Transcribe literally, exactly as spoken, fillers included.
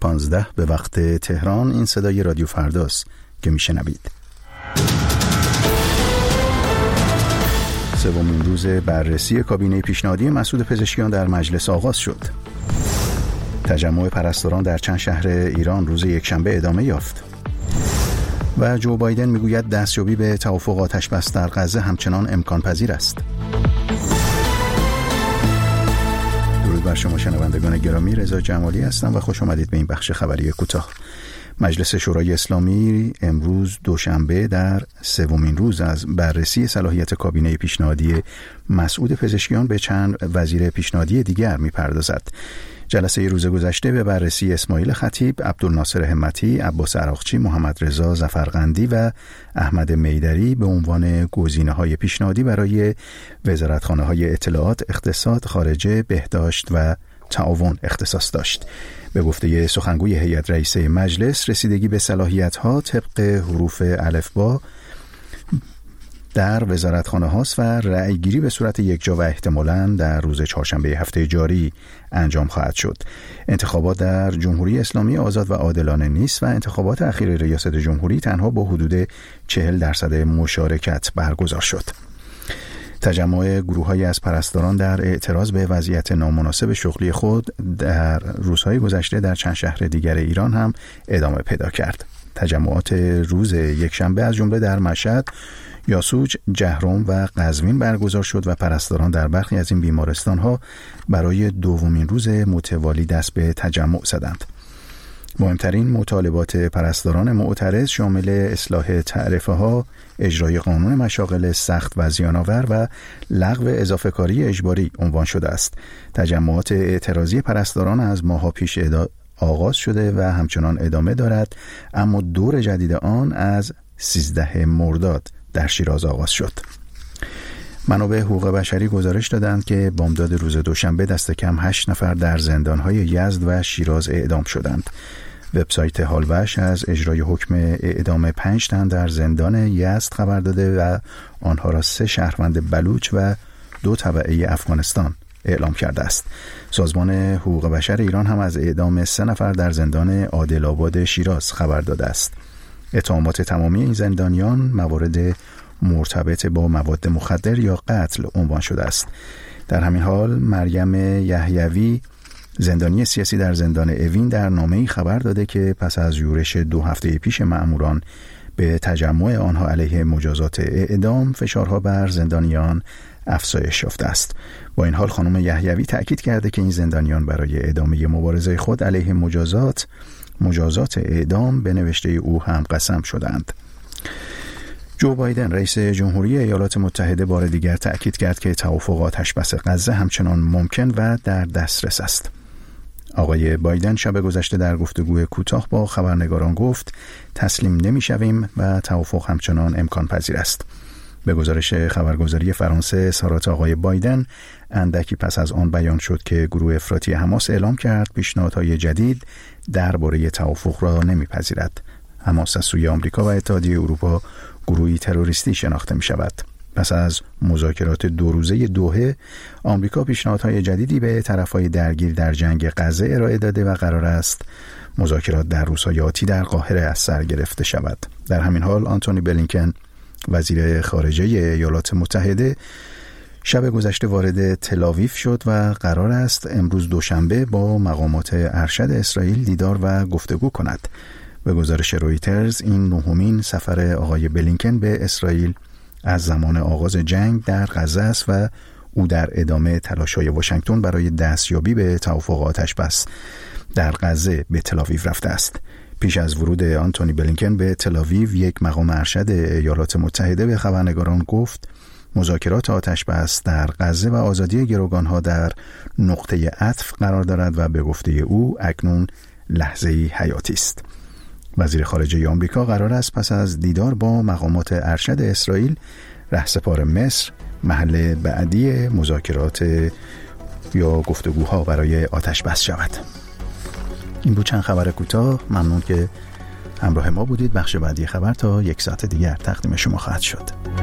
پانزده به وقت تهران. این صدای رادیو فرداست که میشنوید. سومین روز بررسی کابینه پیشنهادی مسعود پزشکیان در مجلس آغاز شد. تجمع پرستاران در چند شهر ایران روز یکشنبه ادامه یافت. و جو بایدن میگوید دستیابی به توافق آتش‌بس در غزه همچنان امکان پذیر است. درود بر شما شنوندگان گرامی، رضا جمالی هستم و خوش آمدید به این بخش خبری کوتاه. مجلس شورای اسلامی امروز دوشنبه در سومین روز از بررسی صلاحیت کابینه پیشنهادی مسعود پزشکیان به چند وزیر پیشنهادی دیگر می‌پردازد. جلسه روز گذشته به بررسی اسماعیل خطیب، عبدالناصر همتی، عباس عراقچی، محمد رضا ظفرقندی و احمد میدری به عنوان گزینه‌های پیشنهادی برای وزارتخانه‌های اطلاعات، اقتصاد، خارجه، بهداشت و تعاون اختصاص داشت. به گفته سخنگوی هیئت رئیسه مجلس، رسیدگی به صلاحیت‌ها طبق حروف الفبا در وزارتخانه هاست و رأی گیری به صورت یکجا و احتمالاً در روز چهارشنبه هفته جاری انجام خواهد شد. انتخابات در جمهوری اسلامی آزاد و عادلانه نیست و انتخابات اخیر ریاست جمهوری تنها با حدود چهل درصد مشارکت برگزار شد. تجمع گروه‌هایی از پرستاران در اعتراض به وضعیت نامناسب شغلی خود در روزهای گذشته در چند شهر دیگر ایران هم ادامه پیدا کرد. تجمعات روز یکشنبه از جمله در مشهد، یاسوج، جهرم و قزوین برگزار شد و پرستاران در برخی از این بیمارستان‌ها برای دومین روز متوالی دست به تجمع زدند. مهمترین مطالبات پرستاران معترض شامل اصلاح تعرفه‌ها، اجرای قانون مشاغل سخت و زیان‌آور و لغو اضافه کاری اجباری عنوان شده است. تجمعات اعتراضی پرستاران از ماه‌ها پیش آغاز شده و همچنان ادامه دارد، اما دور جدید آن از سیزده مرداد در شیراز آغاز شد. منابع حقوق بشری گزارش دادند که بامداد روز دوشنبه دست کم هشت نفر در زندان‌های یزد و شیراز اعدام شدند. وبسایت هالوش از اجرای حکم اعدام پنج تن در زندان یزد خبر داده و آنها را سه شهروند بلوچ و دو تبعه افغانستان اعلام کرده است. سازمان حقوق بشر ایران هم از اعدام سه نفر در زندان عادل آباد شیراز خبر داده است. اتهامات تمامی این زندانیان موارد مرتبط با مواد مخدر یا قتل عنوان شده است. در همین حال مریم یحیوی، زندانی سیاسی در زندان اوین، در نامه‌ای خبر داده که پس از یورش دو هفته پیش مأموران به تجمع آنها علیه مجازات اعدام، فشارها بر زندانیان افزایش یافته است. با این حال خانم یحیوی تأکید کرده که این زندانیان برای ادامه مبارزه خود علیه مجازات مجازات اعدام به نوشته او هم قسم شدند. جو بایدن رئیس جمهوری ایالات متحده بار دیگر تأکید کرد که توافق آتش‌بس غزه همچنان ممکن و در دسترس است. آقای بایدن شب گذشته در گفتگوی کوتاه با خبرنگاران گفت تسلیم نمی‌شویم و توافق همچنان امکان پذیر است. به گزارش خبرگزاری فرانسه، اظهارات آقای بایدن اندکی پس از آن بیان شد که گروه افراطی حماس اعلام کرد پیشنهادهای جدید درباره توافق را نمی‌پذیرد. حماس از سوی آمریکا و اتحادیه اروپا گروهی تروریستی شناخته می شود. پس از مذاکرات دو روزه دوحه، آمریکا پیشنهادهای جدیدی به طرفهای درگیر در جنگ غزه ارائه داده و قرار است مذاکرات در روزهای آتی در قاهره از سر گرفته شود. در همین حال آنتونی بلینکن، وزیر خارجه ایالات متحده، شب گذشته وارد تل‌آویو شد و قرار است امروز دوشنبه با مقامات ارشد اسرائیل دیدار و گفتگو کند. به گزارش رویترز این نهمین سفر آقای بلینکن به اسرائیل از زمان آغاز جنگ در غزه است و او در ادامه تلاش‌های واشنگتن برای دستیابی به توافق آتش‌بس در غزه به تل‌آویو رفته است. پیش از ورود آنتونی بلینکن به تل‌آویو، یک مقام ارشد ایالات متحده به خبرنگاران گفت مذاکرات آتش‌بس در غزه و آزادی گروگان‌ها در نقطه عطف قرار دارد و به گفته او اکنون لحظه‌ای حیاتی است. وزیر خارجه آمریکا قرار است پس از دیدار با مقامات ارشد اسرائیل، رهسپار مصر محل بعدی مذاکرات یا گفتگوها برای آتش‌بس شود. این بود چند خبر کوتاه. ممنون که همراه ما بودید. بخش بعدی خبر تا یک ساعت دیگر تقدیم شما خواهد شد.